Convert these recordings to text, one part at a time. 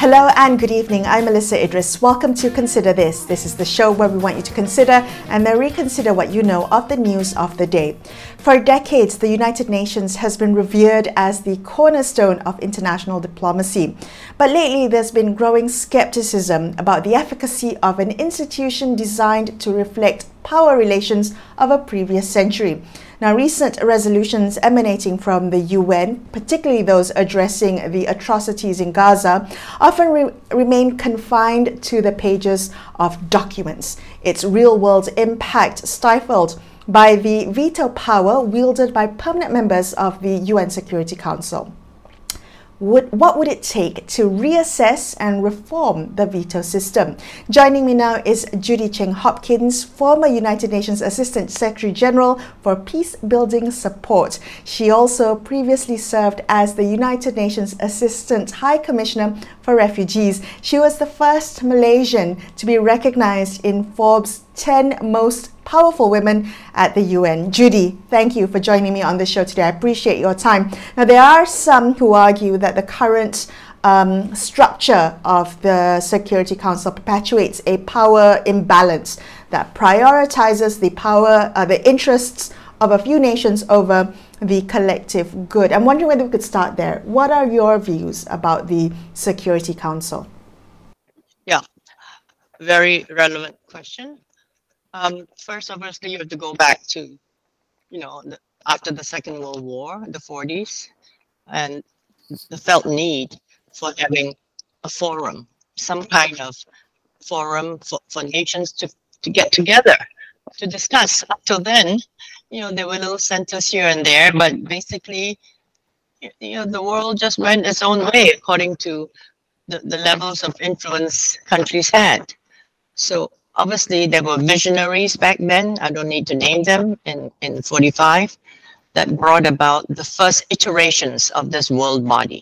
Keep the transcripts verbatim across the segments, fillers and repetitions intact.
Hello and good evening. I'm Melissa Idris. Welcome to Consider This. This is the show where we want you to consider and then reconsider what you know of the news of the day. For decades, the United Nations has been revered as the cornerstone of international diplomacy. But lately, there's been growing skepticism about the efficacy of an institution designed to reflect power relations of a previous century. Now, recent resolutions emanating from the U N, particularly those addressing the atrocities in Gaza, often re- remain confined to the pages of documents, its real-world impact stifled by the veto power wielded by permanent members of the U N Security Council. Would, what would it take to reassess and reform the veto system? Joining me now is Judy Cheng Hopkins, former United Nations Assistant Secretary General for Peace Building Support. She also previously served as the United Nations Assistant High Commissioner for Refugees. She was the first Malaysian to be recognized in Forbes' ten Most Powerful Women at the U N. Judy, thank you for joining me on the show today. I appreciate your time. Now, there are some who argue that the current um, structure of the Security Council perpetuates a power imbalance that prioritizes the power, uh, the interests of a few nations over the collective good. I'm wondering whether we could start there. What are your views about the Security Council? Yeah, very relevant question. Um, first, obviously, you have to go back to, you know, the, after the Second World War, the forties, and the felt need for having a forum, some kind of forum for, for nations to, to get together to discuss. Up till then, you know, there were little centers here and there, but basically, you know, the world just went its own way according to the, the levels of influence countries had. So obviously, there were visionaries back then. I don't need to name them in, in forty-five that brought about the first iterations of this world body.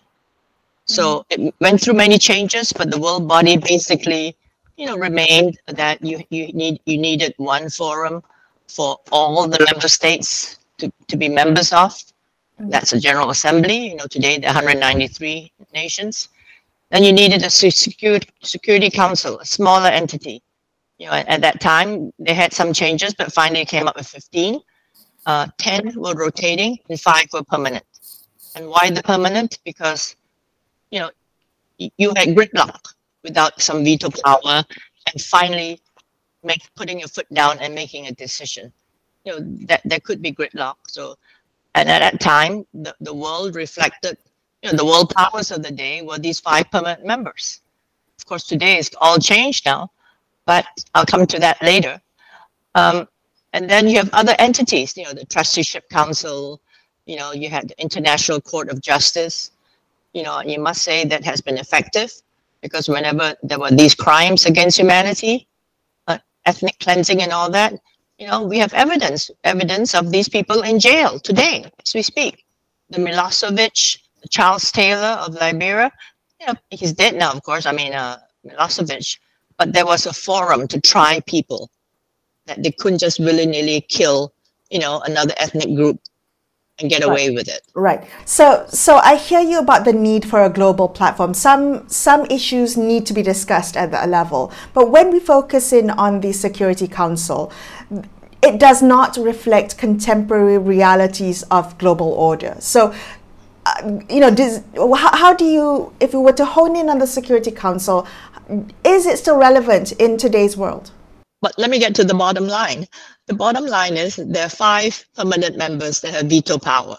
So it went through many changes, but the world body basically, you know, remained that you, you need you needed one forum for all the member states to, to be members of. That's a General Assembly. You know, today there are one hundred ninety-three nations. Then you needed a security, security council, a smaller entity. You know, at that time, they had some changes, but finally came up with fifteen. Uh, ten were rotating and five were permanent. And why the permanent? Because, you know, you had gridlock without some veto power and finally make, putting your foot down and making a decision. You know, that there could be gridlock. So, and at that time, the, the world reflected, you know, the world powers of the day were these five permanent members. Of course, today it's all changed now. But I'll come to that later. Um, and then you have other entities, you know, the Trusteeship Council, you know, you had the International Court of Justice, you know, you must say that has been effective because whenever there were these crimes against humanity, uh, ethnic cleansing and all that, you know, we have evidence, evidence of these people in jail today as we speak. The Milosevic, Charles Taylor of Liberia, you know, he's dead now, of course, I mean, uh, Milosevic. But there was a forum to try people that they couldn't just willy-nilly kill, you know, another ethnic group and get Right. away with it. Right. So, so I hear you about the need for a global platform. Some some issues need to be discussed at that level. But when we focus in on the Security Council, it does not reflect contemporary realities of global order. So, uh, you know, does, how, how do you, if we were to hone in on the Security Council, is it still relevant in today's world? But let me get to the bottom line. The bottom line is there are five permanent members that have veto power.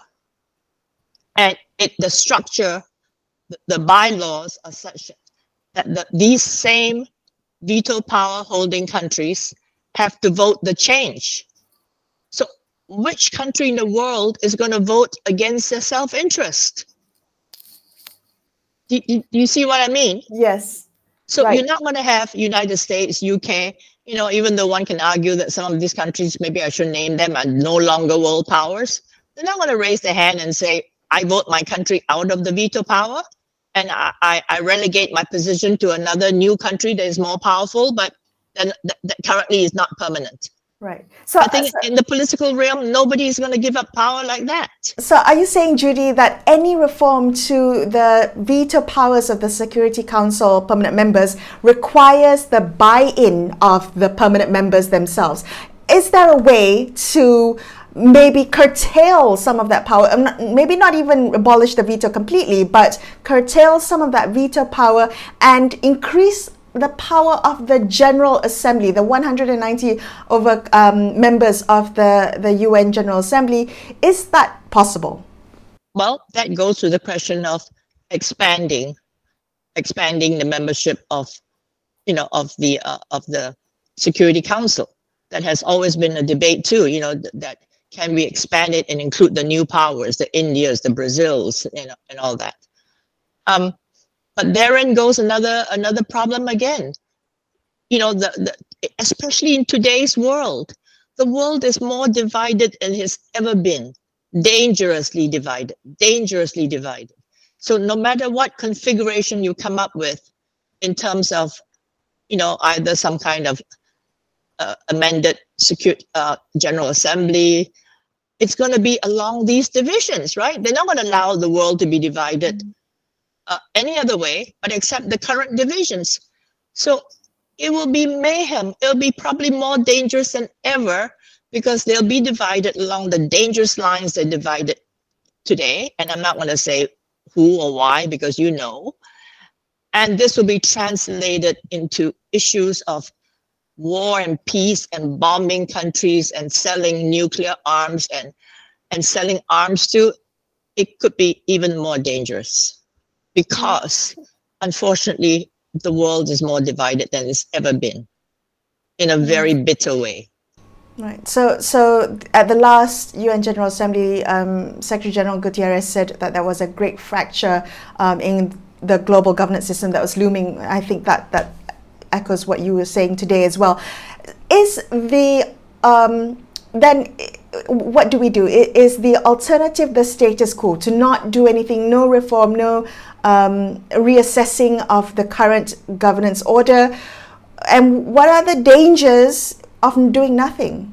And it, the structure, the, the bylaws are such that the, these same veto power holding countries have to vote the change. So which country in the world is going to vote against their self-interest? Do, do, do you see what I mean? Yes. So Right. you're not going to have United States, U K, you know, even though one can argue that some of these countries, maybe I should name them, are no longer world powers. They're not going to raise their hand and say, I vote my country out of the veto power and I, I, I relegate my position to another new country that is more powerful, but then that, that currently is not permanent. Right. So, I think so, in the political realm, nobody is going to give up power like that. so are you saying, Judy, that any reform to the veto powers of the Security Council permanent members requires the buy-in of the permanent members themselves? Is there a way to maybe curtail some of that power, maybe not even abolish the veto completely, but curtail some of that veto power and increase the power of the General Assembly, the one hundred ninety over um, members of the, the U N General Assembly? Is that possible? Well, that goes to the question of expanding, expanding the membership of, you know, of the uh, of the Security Council. That has always been a debate too. You know, th- that can we expand it and include the new powers, the Indias, the Brazils, you know, and all that. Um, but therein goes another another problem again. You know, the, the especially in today's world, the world is more divided than it has ever been. Dangerously divided, dangerously divided. So no matter what configuration you come up with in terms of, you know, either some kind of uh, amended secure, uh, General Assembly, it's going to be along these divisions, right? They're not going to allow the world to be divided uh, any other way, but except the current divisions. So it will be mayhem. It'll be probably more dangerous than ever because they'll be divided along the dangerous lines they're divided today. And I'm not going to say who or why, because you know. And this will be translated into issues of war and peace and bombing countries and selling nuclear arms and, and selling arms to. It could be even more dangerous because, unfortunately, the world is more divided than it's ever been in a very bitter way. Right. So, so at the last U N General Assembly, um, Secretary General Gutierrez said that there was a great fracture um, in the global governance system that was looming. I think that that echoes what you were saying today as well. Is the um, then what do we do? Is the alternative the status quo, to not do anything, no reform, no um, reassessing of the current governance order? And what are the dangers of doing nothing?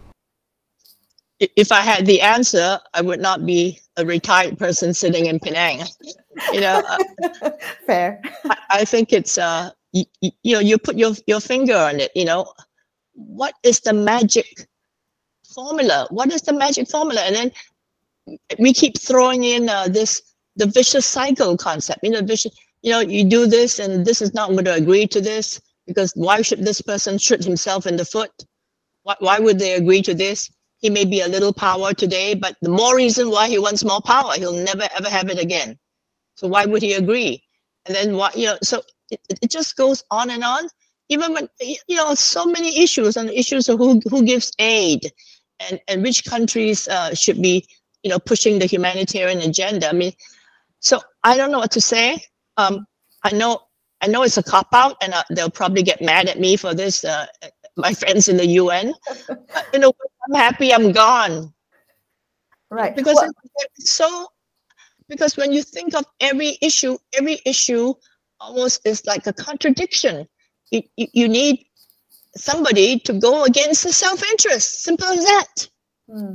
If I had the answer, I would not be a retired person sitting in Penang. You know, uh, fair. I, I think it's uh, you, you know, you put your your finger on it. You know, what is the magic formula? What is the magic formula? And then we keep throwing in uh, this the vicious cycle concept. You know, vicious. You know, you do this, and this is not going to agree to this because why should this person shoot himself in the foot? Why why would they agree to this? He may be a little power today, but the more reason why he wants more power, he'll never ever have it again. So why would he agree? And then what, you know, so it, it just goes on and on. Even when, you know, so many issues on the issues of who, who gives aid and, and which countries uh, should be, you know, pushing the humanitarian agenda. I mean, so I don't know what to say. Um, I know, I know it's a cop-out and uh, they'll probably get mad at me for this, uh, my friends in the U N. But, you know, I'm happy I'm gone. Right. Because well, it's so, because when you think of every issue, every issue almost is like a contradiction. You, you, you need somebody to go against the self-interest. Simple as that. Hmm.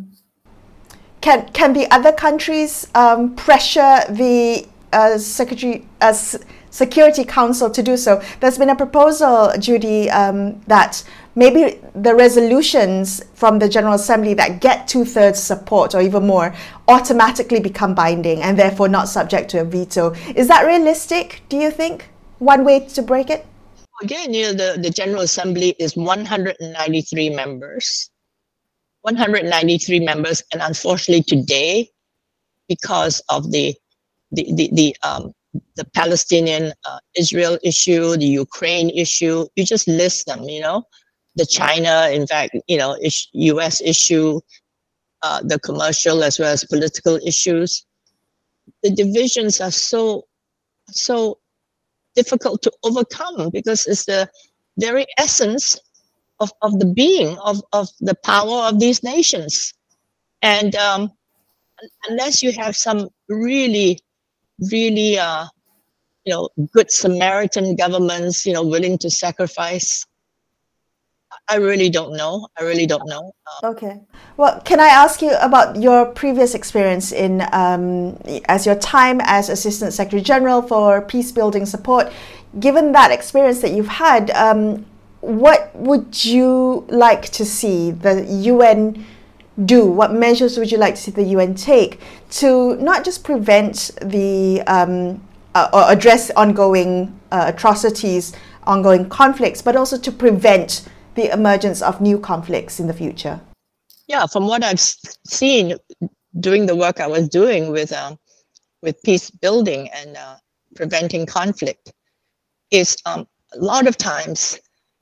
Can can the other countries um, pressure the uh, Secretary uh, Security Council to do so? There's been a proposal, Judy, um, that maybe the resolutions from the General Assembly that get two-thirds support or even more automatically become binding and therefore not subject to a veto. Is that realistic, do you think? One way to break it? Again, you know, the, the General Assembly is one hundred ninety-three members. one hundred ninety-three members, and unfortunately today, because of the the the, the um the Palestinian uh, Israel issue, the Ukraine issue, you just list them, you know, the China, in fact, you know, is, U S issue, uh, the commercial as well as political issues. The divisions are so, so difficult to overcome because it's the very essence of, of the being of, of the power of these nations. And um, unless you have some really, really, uh, you know, good Samaritan governments, you know, willing to sacrifice, I really don't know. I really don't know. Um, okay. Well, can I ask you about your previous experience in um, as your time as Assistant Secretary General for Peace Building Support? Given that experience that you've had, um, what would you like to see the U N do? What measures would you like to see the U N take to not just prevent the um, uh, or address ongoing uh, atrocities, ongoing conflicts, but also to prevent the emergence of new conflicts in the future? Yeah, from what I've seen doing the work I was doing with um, with peace building and uh, preventing conflict, is um, a lot of times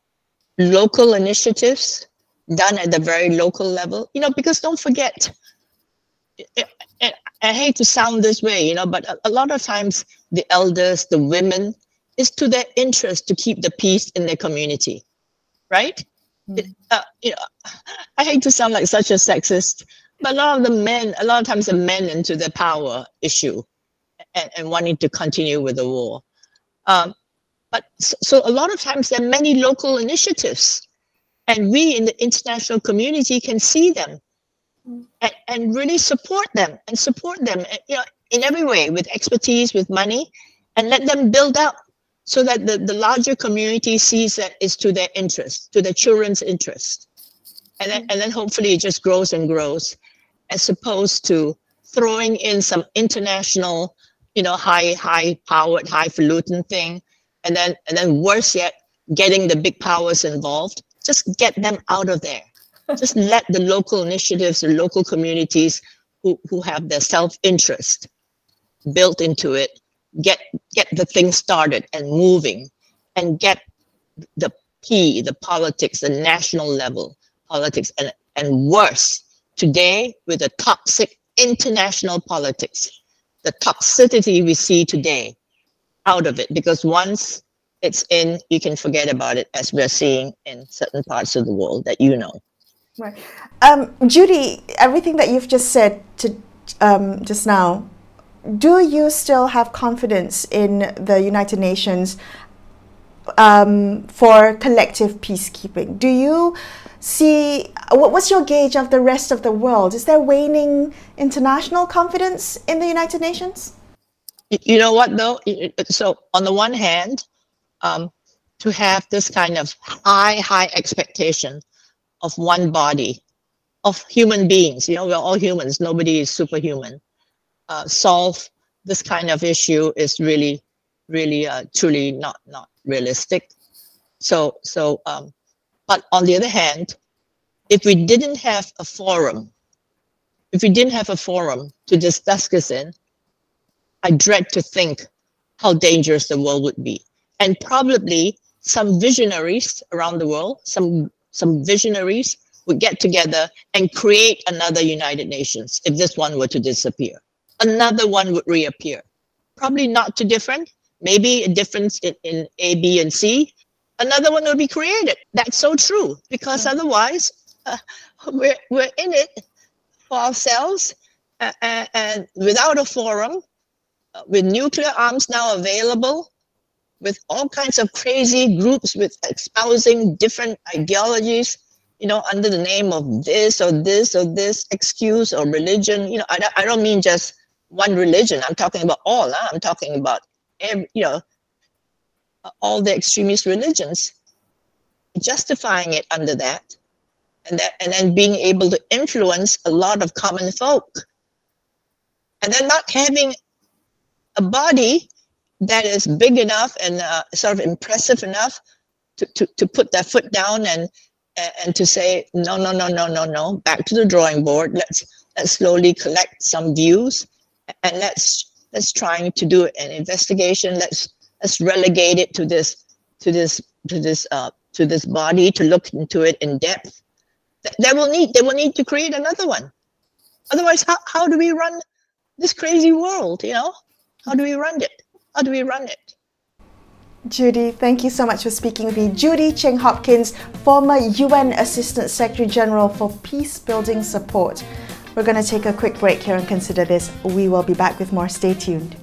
local initiatives done at the very local level. You know, because don't forget, I, I, I hate to sound this way, you know, but a, a lot of times the elders, the women, it's to their interest to keep the peace in their community, right? It, uh, you know, I hate to sound like such a sexist, but a lot of the men, a lot of times the men into the power issue and, and wanting to continue with the war. Um, but so, so a lot of times there are many local initiatives, and we in the international community can see them and, and really support them and support them, you know, in every way, with expertise, with money, and let them build up, so that the, the larger community sees that it's to their interest, to their children's interest. And then, and then hopefully it just grows and grows, as opposed to throwing in some international, you know, high, high powered, highfalutin thing. And then, and then worse yet, getting the big powers involved. Just get them out of there. Just let the local initiatives, the local communities who, who have their self-interest built into it, get get the thing started and moving, and get the P, the politics, the national level politics, and, and worse, today with the toxic international politics, the toxicity we see today, out of it, because once it's in, you can forget about it, as we're seeing in certain parts of the world that you know. Right. Um, Judy, everything that you've just said to um, just now, do you still have confidence in the United Nations um, for collective peacekeeping? Do you see, what's your gauge of the rest of the world? Is there waning international confidence in the United Nations? You know what, though? So on the one hand, um, to have this kind of high, high expectation of one body, of human beings, you know, we're all humans, nobody is superhuman, uh, solve this kind of issue is really, really, uh, truly not, not realistic. So, so, um, but on the other hand, if we didn't have a forum, if we didn't have a forum to discuss this in, I dread to think how dangerous the world would be. And probably some visionaries around the world, some some visionaries would get together and create another United Nations if this one were to disappear. Another one would reappear. Probably not too different, maybe a difference in, in A, B, and C. Another one will be created. That's so true, because yeah. otherwise uh, we're, we're in it for ourselves, uh, and, and without a forum, uh, with nuclear arms now available, with all kinds of crazy groups with espousing different ideologies, you know, under the name of this or this or this excuse or religion. You know, I don't, I don't mean just one religion. I'm talking about all. Huh? I'm talking about, every, you know, all the extremist religions, justifying it under that, and that, and then being able to influence a lot of common folk, and then not having a body that is big enough and uh, sort of impressive enough to, to, to put their foot down and and to say, no, no, no, no, no, no, back to the drawing board. Let's let's slowly collect some views, and let's let's try to do an investigation. Let's let's relegate it to this to this to this uh to this body to look into it in depth. They will need they will need to create another one. Otherwise, how how do we run this crazy world? You know, how do we run it? How do we run it? Judy, thank you so much for speaking with me. Judy Cheng Hopkins, former U N Assistant Secretary General for Peace Building Support. We're going to take a quick break here and consider this. We will be back with more. Stay tuned.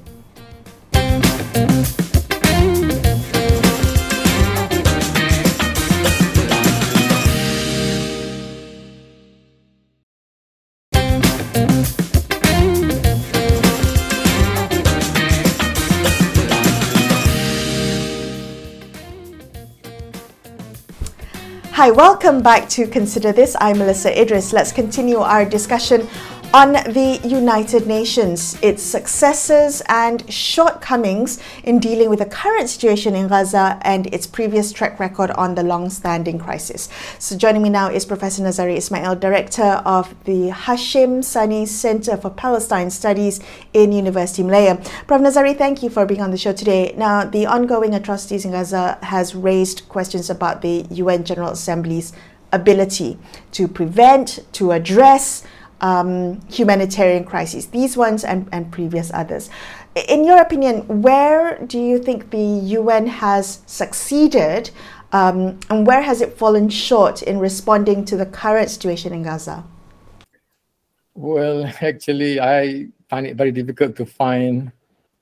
Hi, welcome back to Consider This. I'm Melissa Idris. Let's continue our discussion on the United Nations, its successes and shortcomings in dealing with the current situation in Gaza and its previous track record on the long-standing crisis. So joining me now is Professor Nazari Ismail, Director of the Hashim Sani Center for Palestine Studies in University Malaya. Professor Nazari, thank you for being on the show today. Now, the ongoing atrocities in Gaza has raised questions about the U N General Assembly's ability to prevent, to address Um, humanitarian crises, these ones and, and previous others. In your opinion, where do you think the U N has succeeded um, and where has it fallen short in responding to the current situation in Gaza? Well, actually, I find it very difficult to find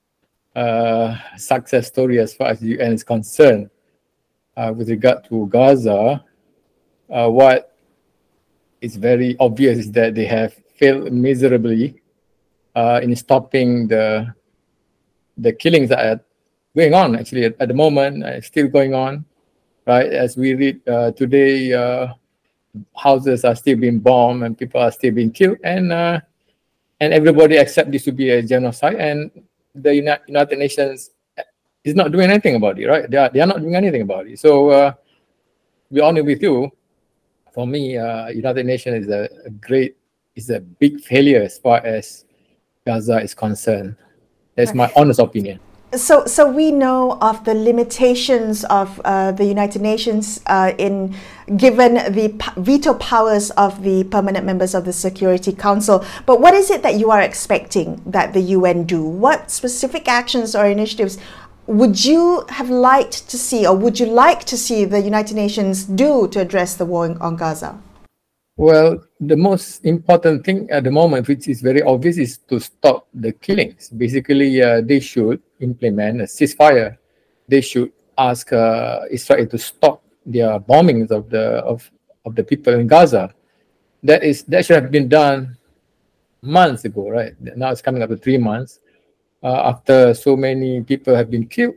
a success story as far as the U N is concerned. Uh, with regard to Gaza, uh, what it's very obvious is that they have failed miserably uh, in stopping the the killings that are going on. Actually, at, at the moment, uh, still going on. Right, as we read uh, today, uh, houses are still being bombed and people are still being killed, and uh, and everybody accept this to be a genocide, and the Uni- United Nations is not doing anything about it. Right, they are they are not doing anything about it. So, uh, be honest with you. For me, uh, United Nations is a, a great, is a big failure as far as Gaza is concerned. That's my honest opinion. So, so we know of the limitations of uh, the United Nations uh, in given the p- veto powers of the permanent members of the Security Council. But what is it that you are expecting that the U N do? What specific actions or initiatives would you have liked to see, or would you like to see the United Nations do to address the war on Gaza? Well, the most important thing at the moment, which is very obvious, is to stop the killings. Basically, uh, they should implement a ceasefire. They should ask uh, Israel to stop their bombings of the of, of the people in Gaza. That is that should have been done months ago, right? Now it's coming up to three months. Uh, after so many people have been killed,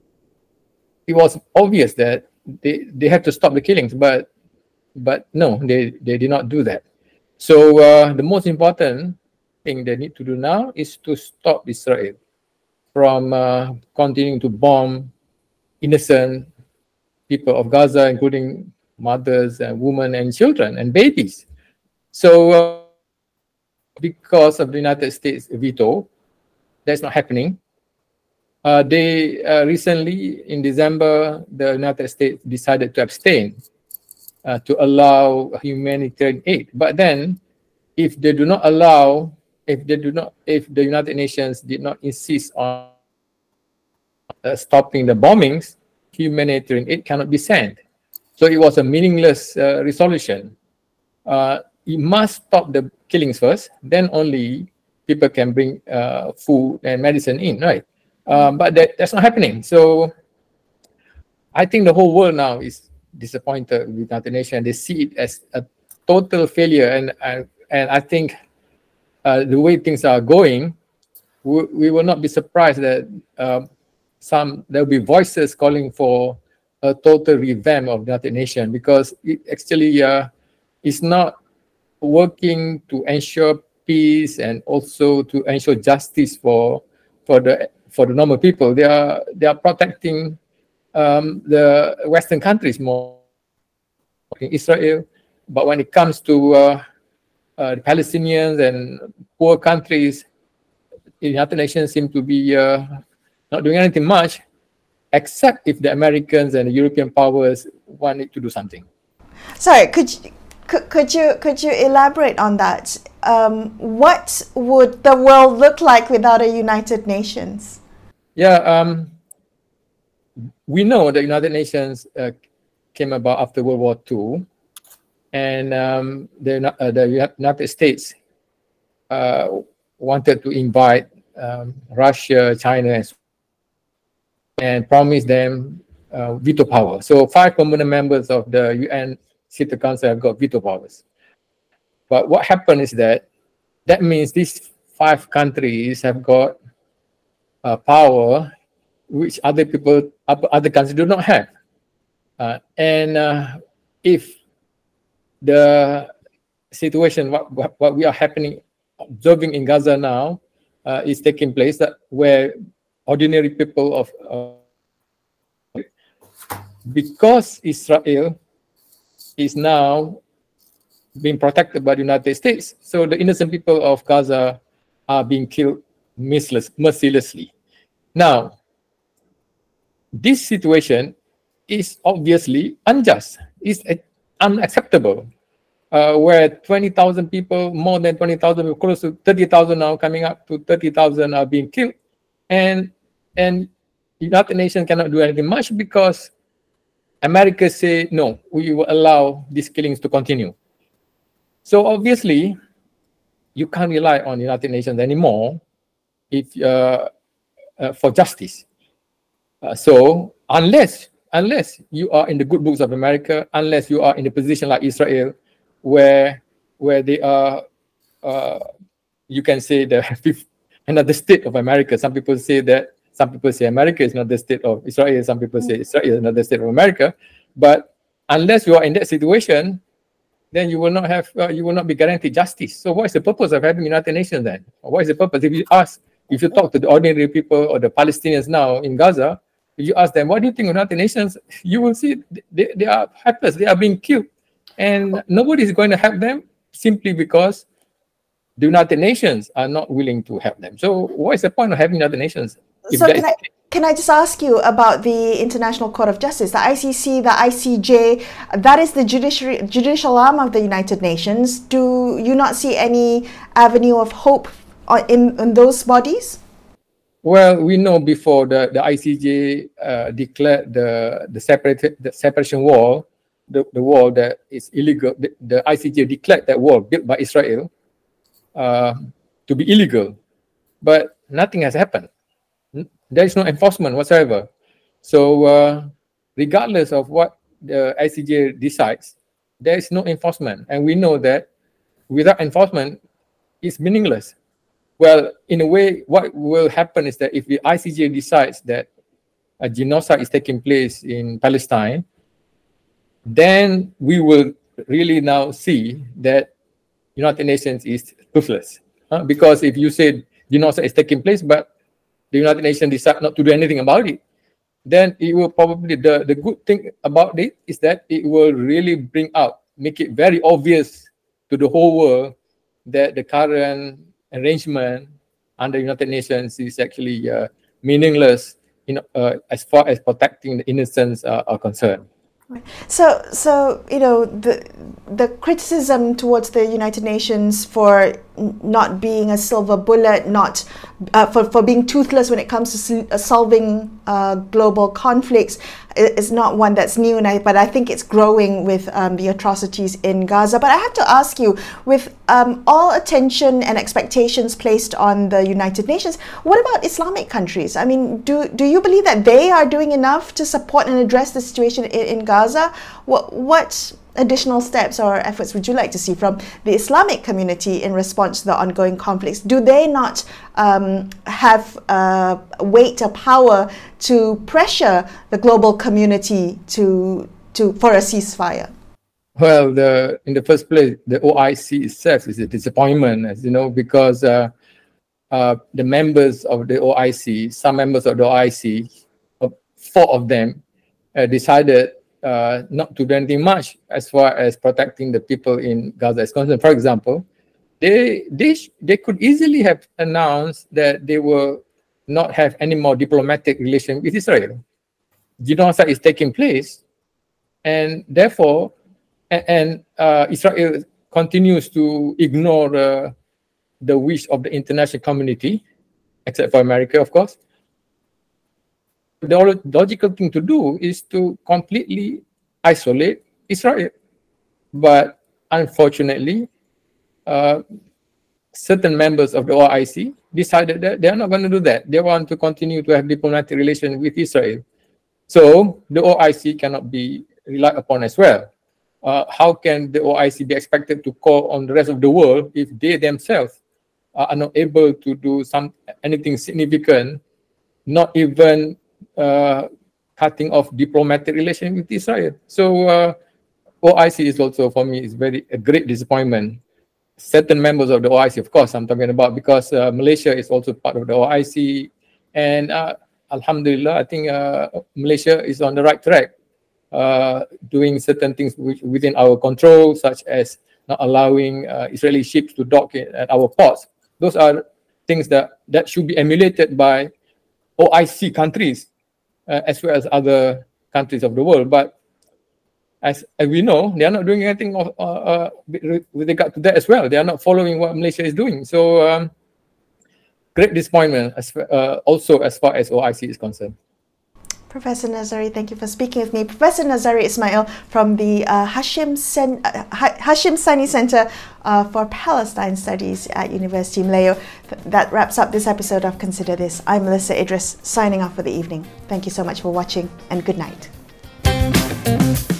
it was obvious that they, they had to stop the killings, but but no, they, they did not do that. So uh, the most important thing they need to do now is to stop Israel from uh, continuing to bomb innocent people of Gaza, including mothers and women and children and babies. So uh, because of the United States veto, that's not happening. Uh, they uh, recently, in December, the United States decided to abstain uh, to allow humanitarian aid. But then, if they do not allow, if they do not, if the United Nations did not insist on uh, stopping the bombings, humanitarian aid cannot be sent. So it was a meaningless uh, resolution. Uh, it must stop the killings first, then only people can bring uh, food and medicine in, right? Um, but that, that's not happening. So I think the whole world now is disappointed with the United Nations. They see it as a total failure. And, and, and I think uh, the way things are going, we, we will not be surprised that uh, some there will be voices calling for a total revamp of the United Nations, because it actually uh, is not working to ensure peace and also to ensure justice for for the for the normal people. They are they are protecting um, the Western countries more, in Israel, but when it comes to uh, uh, the Palestinians and poor countries, the United Nations seem to be uh, not doing anything much, except if the Americans and the European powers want it to do something. Sorry, could you, could, could you could you elaborate on that? Um, what would the world look like without a United Nations? Yeah, um, we know the United Nations uh, came about after World War Two, and um, the, uh, the United States uh, wanted to invite um, Russia, China, and, and promised them uh, veto power. So five permanent members of the U N Security Council have got veto powers. But what happened is that that means these five countries have got uh, power which other people, other countries do not have. Uh, and uh, if the situation, what, what, what we are happening, observing in Gaza now, uh, is taking place, that where ordinary people of, uh, because Israel is now being protected by the United States, so the innocent people of Gaza are being killed merciless, mercilessly. Now, this situation is obviously unjust. It's unacceptable. Uh, where twenty thousand people, more than twenty thousand, close to thirty thousand now, coming up to thirty thousand are being killed. And, and United Nations cannot do anything much because America say, no, we will allow these killings to continue. So obviously, you can't rely on United Nations anymore if uh, uh, for justice. Uh, so unless unless you are in the good books of America, unless you are in a position like Israel, where where they are, uh, you can say the fifth, another state of America. Some people say that. Some people say America is not the state of Israel. Some people say Israel is not the state of America. But unless you are in that situation, then you will not have, uh, you will not be guaranteed justice. So what is the purpose of having United Nations then? What is the purpose? If you ask, if you talk to the ordinary people or the Palestinians now in Gaza, if you ask them, what do you think of United Nations? You will see they, they are helpless. They are being killed. And nobody is going to help them simply because the United Nations are not willing to help them. So what is the point of having United Nations? So can I, can I just ask you about the International Court of Justice, the I C C, the I C J, that is the judiciary, judicial arm of the United Nations. Do you not see any avenue of hope in, in those bodies? Well, we know before the, the I C J uh, declared the, the, separate, the separation wall, the, the wall that is illegal, the, the I C J declared that wall built by Israel uh, to be illegal, but nothing has happened. There is no enforcement whatsoever. So uh, regardless of what the I C J decides, there is no enforcement. And we know that without enforcement, it's meaningless. Well, in a way, what will happen is that if the I C J decides that a genocide is taking place in Palestine, then we will really now see that United Nations is toothless. Huh? Because if you say genocide is taking place, but the United Nations decide not to do anything about it, then it will probably, the, the good thing about it is that it will really bring out, make it very obvious to the whole world that the current arrangement under United Nations is actually uh, meaningless in, uh, as far as protecting the innocents uh, are concerned. So, so you know, the the criticism towards the United Nations for not being a silver bullet, not uh, for for being toothless when it comes to uh, solving uh, global conflicts, is not one that's new. And I, but I think it's growing with um, the atrocities in Gaza. But I have to ask you, with um, all attention and expectations placed on the United Nations, what about Islamic countries? I mean, do do you believe that they are doing enough to support and address the situation in, in Gaza? What what additional steps or efforts would you like to see from the Islamic community in response to the ongoing conflicts? Do they not um, have uh, weight or power to pressure the global community to to for a ceasefire? Well, the in the first place, the O I C itself is a disappointment, as you know, because uh, uh, the members of the O I C, some members of the O I C, uh, four of them, uh, decided Uh, not to do anything much as far as protecting the people in Gaza is concerned. For example, they they they could easily have announced that they will not have any more diplomatic relation with Israel. Genocide is taking place, and therefore, and, and uh, Israel continues to ignore uh, the wish of the international community, except for America, of course. The logical thing to do is to completely isolate Israel. But unfortunately, uh, certain members of the O I C decided that they are not going to do that. They want to continue to have diplomatic relations with Israel. So the O I C cannot be relied upon as well. Uh, how can the O I C be expected to call on the rest of the world if they themselves are not able to do some anything significant, not even Uh, cutting off diplomatic relations with Israel? So uh, O I C is also, for me, is very a great disappointment. Certain members of the O I C, of course, I'm talking about, because uh, Malaysia is also part of the O I C, and uh, Alhamdulillah, I think uh, Malaysia is on the right track, uh, doing certain things which, within our control, such as not allowing uh, Israeli ships to dock in, at our ports. Those are things that, that should be emulated by O I C countries, uh, as well as other countries of the world. But as, as we know, they are not doing anything of, uh, uh, with regard to that as well. They are not following what Malaysia is doing. So, um, great disappointment as, uh, also as far as O I C is concerned. Professor Nazari, thank you for speaking with me. Professor Nazari Ismail from the uh, Hashim, Sen- uh, Hashim Sani Center uh, for Palestine Studies at University Melayu. Th- that wraps up this episode of Consider This. I'm Melissa Idris, signing off for the evening. Thank you so much for watching, and good night.